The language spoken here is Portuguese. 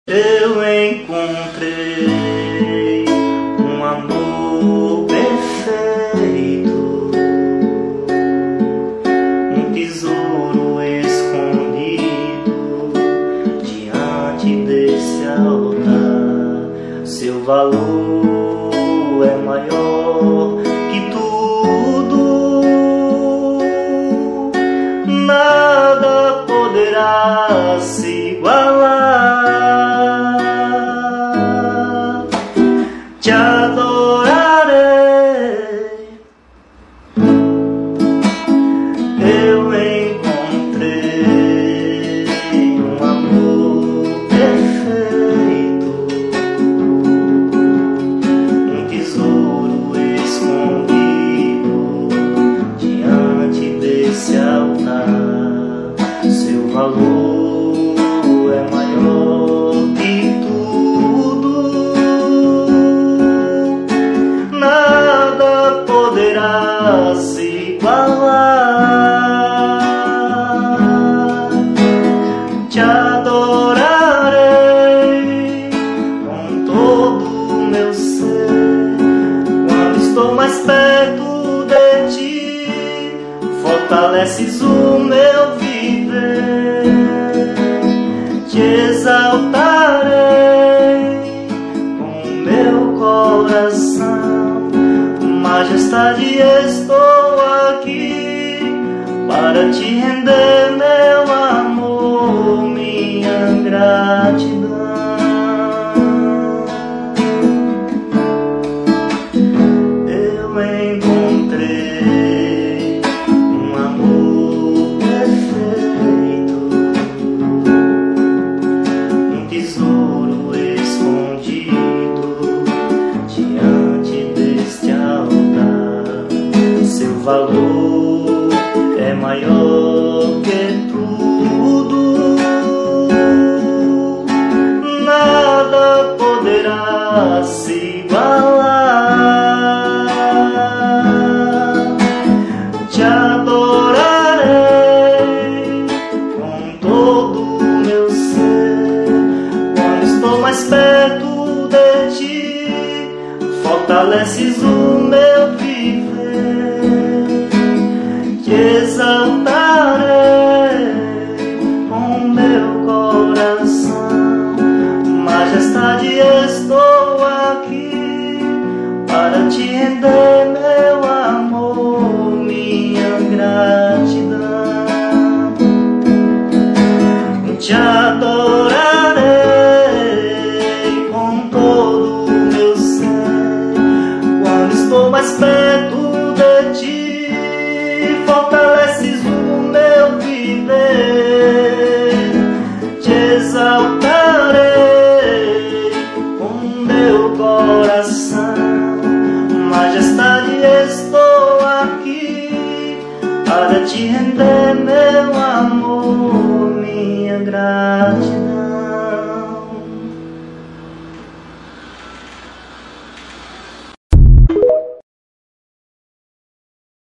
Eu encontrei um amor perfeito, um tesouro escondido diante desse altar. Seu valor é maior que tudo, nada poderá se igualar. Te adorarei. Eu encontrei um amor perfeito, um tesouro escondido diante desse altar. Seu valor é maior que tudo, nada poderá se igualar. Te adorarei com todo o meu ser. Quando estou mais perto de ti, fortaleces o meu viver. Te exaltarei com o meu coração. Majestade, estou aqui para te render meu amor, minha gratidão. Eu encontrei um amor perfeito, um tesouro escondido diante deste altar. Seu valor é maior que tudo, nada poderá se igualar. Te adorarei com todo o meu ser. Quando estou mais perto de ti, fortaleces o meu viver. Te exaltarei com o meu coração. Majestade, estou aqui para te render meu amor, minha gratidão. Te adorarei com todo o meu ser. Quando estou mais perto de ti, fortaleces o meu viver. Te exaltarei com o meu coração. Majestade, estou aqui para te render meu amor, minha gratidão.